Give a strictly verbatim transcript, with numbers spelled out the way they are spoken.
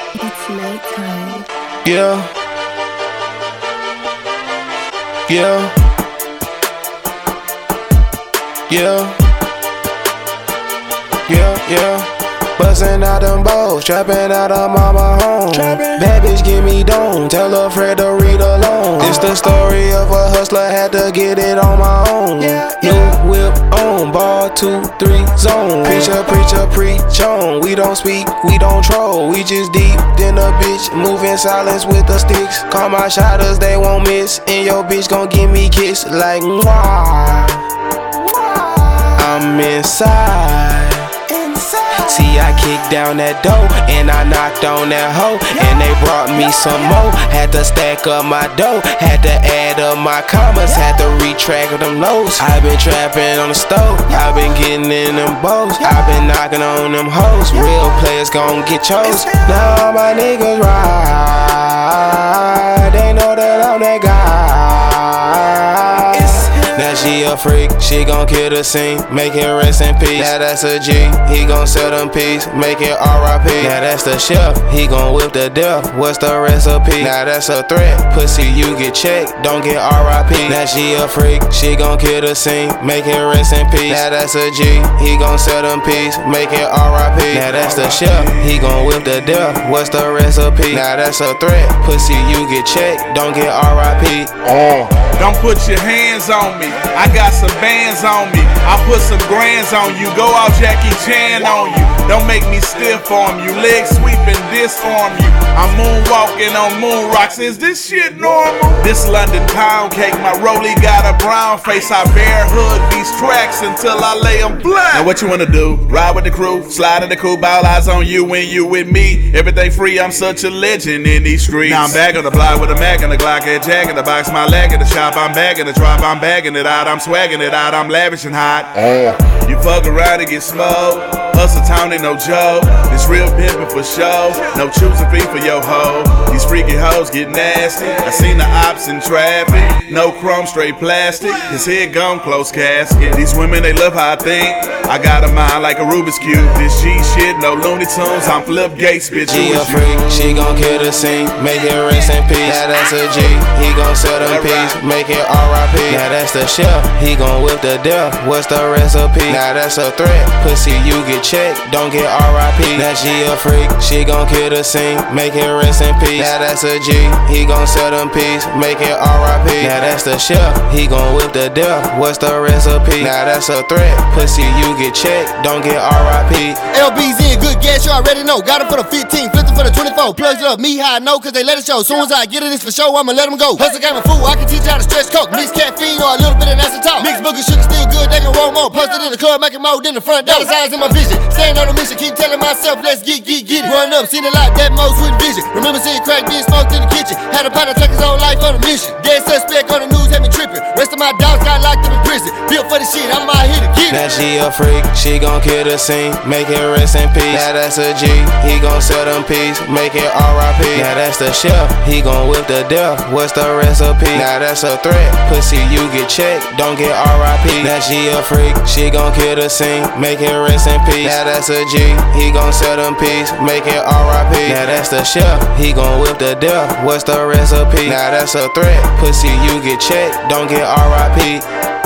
It's nighttime. Yeah. Yeah. Yeah. Yeah, yeah. Bustin' out them balls, trappin' out of mama home. Trappin'. Bad bitch give me dome, tell her Fred to read alone. It's the story of a hustler, had to get it on my own. Yeah, yeah. New whip on, ball two, three zone. Preacher, preacher, preach on. We don't speak, we don't troll. We just deep in a bitch, move in silence with the sticks. Call my shotters, they won't miss. And your bitch gon' give me kiss like mwah. I'm inside. See, I kicked down that door and I knocked on that hoe, and they brought me some more. Had to stack up my dough, had to add up my commas, had to retract them lows. I been trapping on the stove, I been getting in them bows, I been knocking on them hoes. Real players gon' get chose. Now all my niggas ride, they know that I'm that guy. Now she a freak, she gon' kill the scene, make it rest in peace. Now that's a G, he gon' sell them peace, make it R I P. Now that's the chef, he gon' whip the death, what's the recipe? Now that's a threat, pussy you get checked, don't get R I P. Now she a freak, she gon' kill the scene, make it rest in peace. Now that's a G, he gon' sell them peace, make it R I P. Now that's the chef, he gon' whip the death, what's the recipe? Now that's a threat, pussy you get checked, don't get R I P. Oh. Don't put your hands on me, I got some bands on me. I put some grands on you, go out Jackie Chan on you. Don't make me stiff arm you, leg sweeping disarm you. I'm moonwalking on moon rocks, is this shit normal? This London pound cake, my rollie got a brown face. I bear hood these tracks until I lay them black. Now what you wanna do? Ride with the crew, slide in the coupe, all eyes on you when you with me. Everything free, I'm such a legend in these streets. Now I'm back on the block with a Mac and a Glock, a Jag in the box, my leg in the shop. I'm bagging the drop, I'm bagging it out, I'm swagging it out, I'm lavishing hot. Oh. You fuck around and get smoked. Hustle town ain't no joke. This real pimpin' for show. No choosing fee for your hoe. These freaky hoes get nasty. I seen the ops in traffic. No chrome, straight plastic. His head gone, close casket. These women, they love how I think. I got a mind like a Rubik's Cube. This G shit, no Looney Tunes. I'm Flip Gates, bitch. She a freak, she gon' kill the scene, make it rest in peace. Now that's a G, he gon' sell them peace, make it R I P. Now that's the chef, he gon' whip the death, what's the recipe? Now that's a threat, pussy you get checked, don't get R I P. Now she a freak, she gon' kill the scene, make it rest in peace. Now that's a G, he gon' sell them peace, make it R I P. Now that's the chef, he gon' whip the death, what's the recipe? Now that's a threat, pussy you get checked, don't get R I P. L B's in, good gas, you already know. Got him for the fifteen, flipped him for the twenty-four. Plugged it up, me how I know, cause they let it show. Soon as I get it, it's for show, I'ma let him go. Hustle game a fool, I can teach you how to stretch coke. Mix caffeine or a little bit of acid talk. Mix booger sugar still good, they can roll more. Posted in the club, making more than the front door. Dollar signs in my vision, staying on the mission. Keep telling myself, let's get, get, get it. Run up, seen a lot, that most with vision. Remember seeing crack being smoked in the kitchen. Had a pot of take his own life on a mission. Dead suspect on the news, had me tripping. Rest of my dogs got locked up in prison. Built for the shit, I'm out here to get it. Now she a freak, she gon' kill the scene, make it rest in peace. Now that's a G, he gon' sell them peace, make it R I P. Now that's the chef, he gon' whip the death, what's the recipe? Now that's a threat, pussy you get checked, don't get R I P. Now she a freak, she gon' kill the scene, make it rest in peace. Now that's a G, he gon' sell them peace, make it R I P. Now that's the chef, he gon' whip the death, what's the recipe? Now that's a threat, pussy you get checked, don't get R I P.